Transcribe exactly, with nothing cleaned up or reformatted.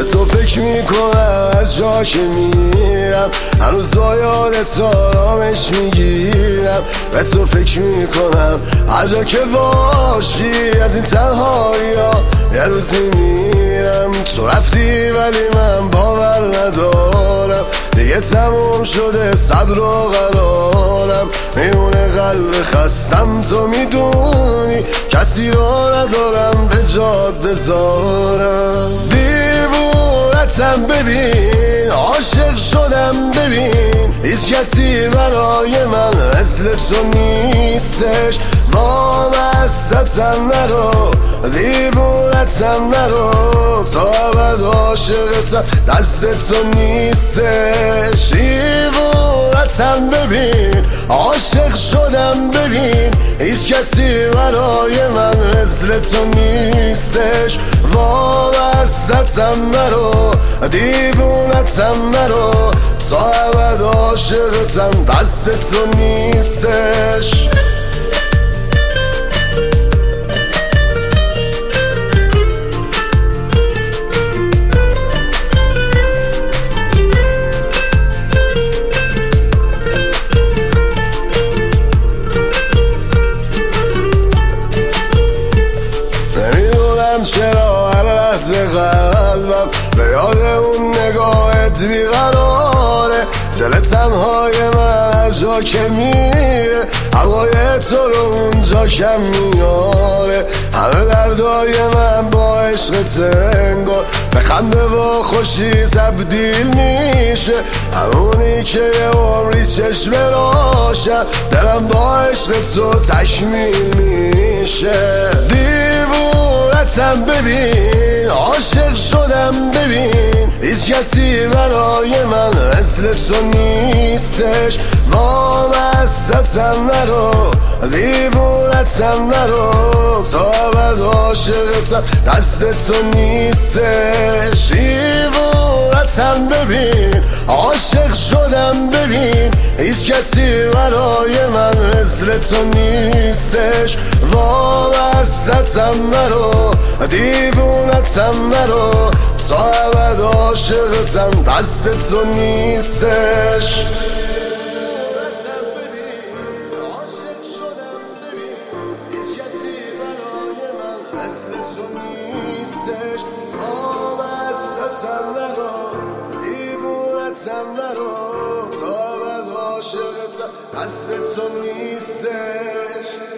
تو فکر میکنم هر جا که میرم، هنوز با یادت آرامش میگیرم. به تو فکر میکنم هر جا که باشی، از این تنهایی ها یه روز میمیرم. تو رفتی ولی من باور ندارم، دیگه تموم شده صبر و قرارم. میونه قلب خستم تو میدونی، کسی رو ندارم به جات بذارم. دیوونتم ببین، عاشق شدم ببین، هیچ کسی برای من مثل تو نیستش. وابستم نرو، دیوونتم نرو، تا ابد عاشقتم دست تو نیستش. دیوونتم ببین، عاشق شدم ببین، هیچ کسی برای من مثل تو نیستش. وابستم نرو، دیوونتم نرو، تا ابد عاشقتم دست تو نیستش. چرا هر لحظه قلبم به یاد اون نگاهت بیقراره. دل تنهای من هر جا که میره، هوای تو رو اونجا کم میاره. همه دردای من با عشقت انگار به خنده و خوشی تبدیل میشه. همونی که یه عمری چشم روشن، دلم با عشق تو تکمیل میشه. دیوونتم ببین، عاشق شدم ببین، هیچ کسی برای من مثل تو نیستش. وابستم نرو، دیوونتم نرو، تا ابد عاشقتم دست تو نیستش. دیوونتم ببین، عاشق شدم ببین، هیچ کسی برای من مثل تو نیستش. وابستم نرو، دیوونتم نرو، تا ابد عاشقتم دست تو نیستش. مثل تو نیستش. وابستم نرو، دیوونتم نرو، تا ابد عاشقتم دست تو نیستش.